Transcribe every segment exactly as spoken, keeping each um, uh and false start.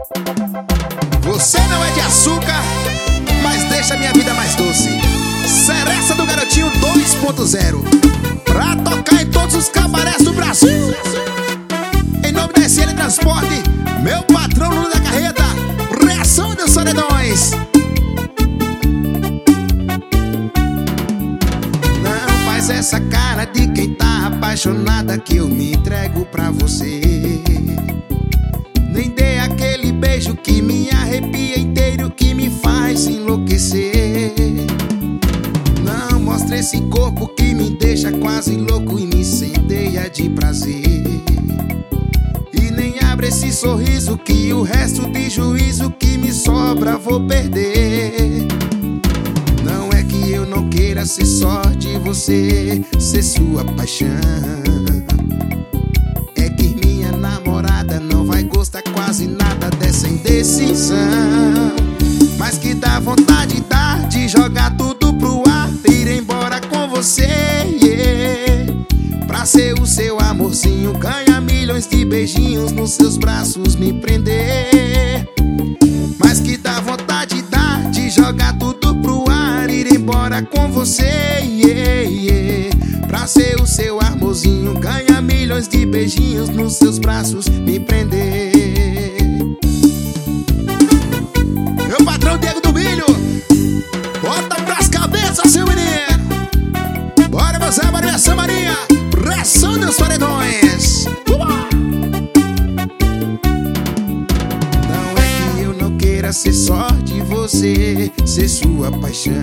Você não é de açúcar, mas deixa minha vida mais doce. Seresta do Garotinho dois ponto zero, pra tocar em todos os cabarés do Brasil. Em nome da S L Transporte, meu patrão Lula da Carreta, Reação dos Paredões. Não faz essa cara de quem tá apaixonada, que eu me entrego pra você. Nem dê aquele beijo que me arrepia inteiro, que me faz enlouquecer. Não mostre esse corpo que me deixa quase louco e me incendeia de prazer. E nem abre esse sorriso que o resto de juízo que me sobra vou perder. Não é que eu não queira ser só de você, ser sua paixão. É que minha namorada não vai gostar quase nada dessa indecisão. Mas que dá vontade dá de jogar tudo pro ar, ir embora com você, yeah. Pra ser o seu amorzinho, ganhar milhões de beijinhos, nos seus braços me prender. Mas que dá vontade dá de jogar tudo pro ar, ir embora com você, yeah, yeah. Pra ser o seu amorzinho, ganhar milhões de beijinhos, nos seus braços me prender. Meu patrão Diego do Milho, bota pras cabeças, seu menino. Bora, você, Maria Samaria, Reação dos Paredões. Não é que eu não queira ser só de você, ser sua paixão.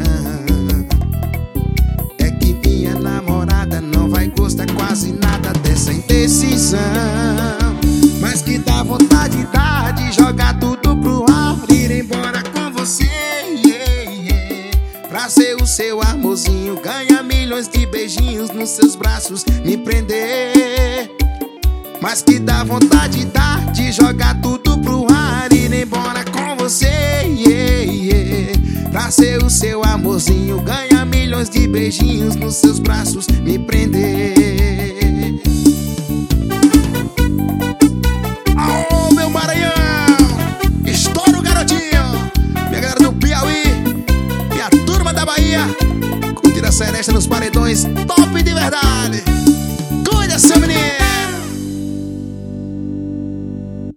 É que minha namorada não vai gostar quase nada dessa indecisão. Mas que dá vontade dá de jogar tudo pro ar, ir embora com você, yeah, yeah. Pra ser o seu amorzinho, ganhar milhões de beijinhos, nos seus braços me prender. Mas que dá vontade dá de jogar tudo pro ar, ir embora com você, yeah, yeah. Pra ser o seu amorzinho, ganhar milhões de beijinhos, nos seus braços me prender. Ô, meu Maranhão, estoura o Garotinho, minha galera do Piauí, minha turma da Bahia, curtir a Seresta nos Paredões, top!